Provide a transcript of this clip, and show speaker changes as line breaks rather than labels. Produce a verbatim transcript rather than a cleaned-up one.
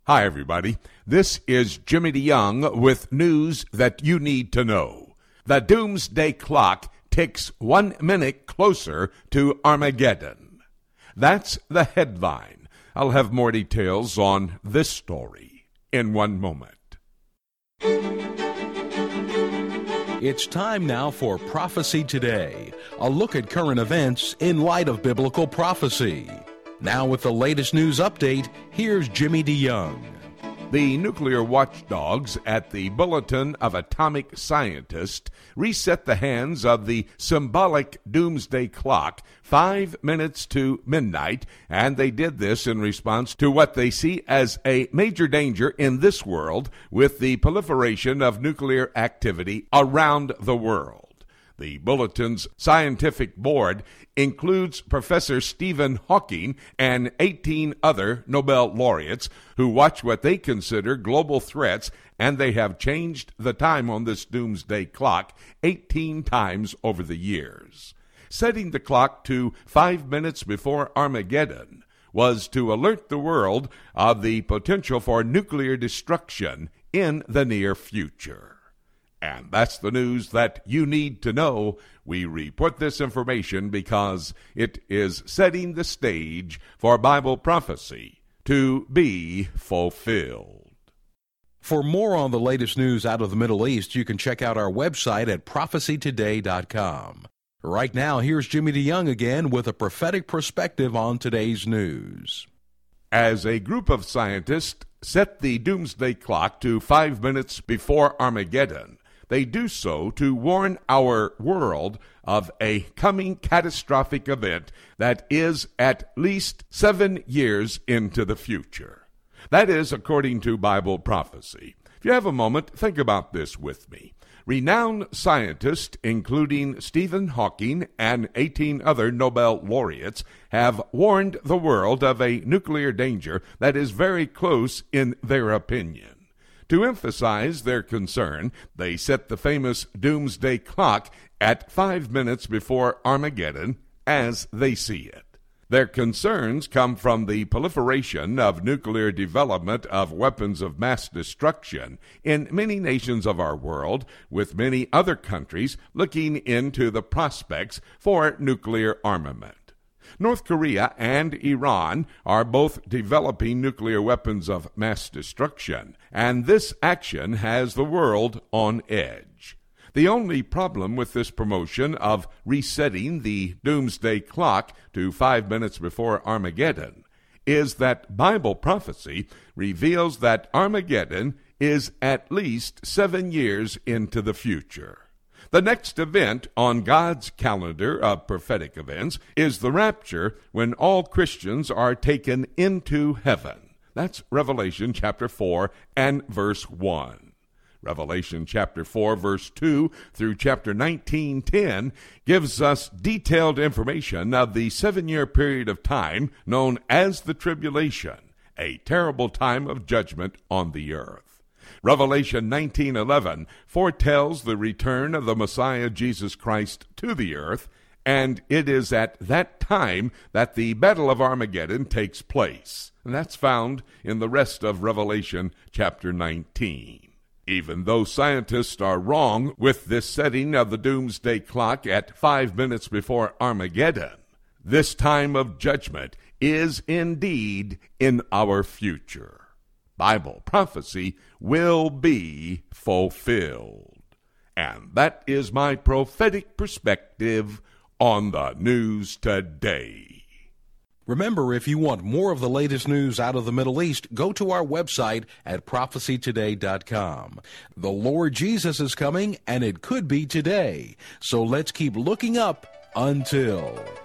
Hi, everybody. This is Jimmy DeYoung with news that you need to know. The doomsday clock ticks one minute closer to Armageddon. That's the headline. I'll have more details on this story in one moment.
It's time now for Prophecy Today, a look at current events in light of biblical prophecy. Now with the latest news update, here's Jimmy DeYoung.
The nuclear watchdogs at the Bulletin of Atomic Scientists reset the hands of the symbolic doomsday clock five minutes to midnight, and they did this in response to what they see as a major danger in this world with the proliferation of nuclear activity around the world. The Bulletin's scientific board includes Professor Stephen Hawking and eighteen other Nobel laureates who watch what they consider global threats, and they have changed the time on this doomsday clock eighteen times over the years. Setting the clock to five minutes before Armageddon was to alert the world of the potential for nuclear destruction in the near future. And that's the news that you need to know. We report this information because it is setting the stage for Bible prophecy to be fulfilled.
For more on the latest news out of the Middle East, you can check out our website at prophecy today dot com. Right now, here's Jimmy DeYoung again with a prophetic perspective on today's news.
As a group of scientists set the doomsday clock to five minutes before Armageddon, they do so to warn our world of a coming catastrophic event that is at least seven years into the future. That is according to Bible prophecy. If you have a moment, think about this with me. Renowned scientists, including Stephen Hawking and eighteen other Nobel laureates, have warned the world of a nuclear danger that is very close in their opinion. To emphasize their concern, they set the famous doomsday clock at five minutes before Armageddon as they see it. Their concerns come from the proliferation of nuclear development of weapons of mass destruction in many nations of our world, with many other countries looking into the prospects for nuclear armament. North Korea and Iran are both developing nuclear weapons of mass destruction, and this action has the world on edge. The only problem with this promotion of resetting the doomsday clock to five minutes before Armageddon is that Bible prophecy reveals that Armageddon is at least seven years into the future. The next event on God's calendar of prophetic events is the rapture, when all Christians are taken into heaven. That's Revelation chapter four and verse one. Revelation chapter four, verse two through chapter nineteen ten gives us detailed information of the seven-year period of time known as the tribulation, a terrible time of judgment on the earth. Revelation nineteen eleven foretells the return of the Messiah Jesus Christ to the earth, and it is at that time that the Battle of Armageddon takes place. And that's found in the rest of Revelation chapter nineteen. Even though scientists are wrong with this setting of the doomsday clock at five minutes before Armageddon, this time of judgment is indeed in our future. Bible prophecy will be fulfilled. And that is my prophetic perspective on the news today.
Remember, if you want more of the latest news out of the Middle East, go to our website at prophecy today dot com. The Lord Jesus is coming, and it could be today. So let's keep looking up until...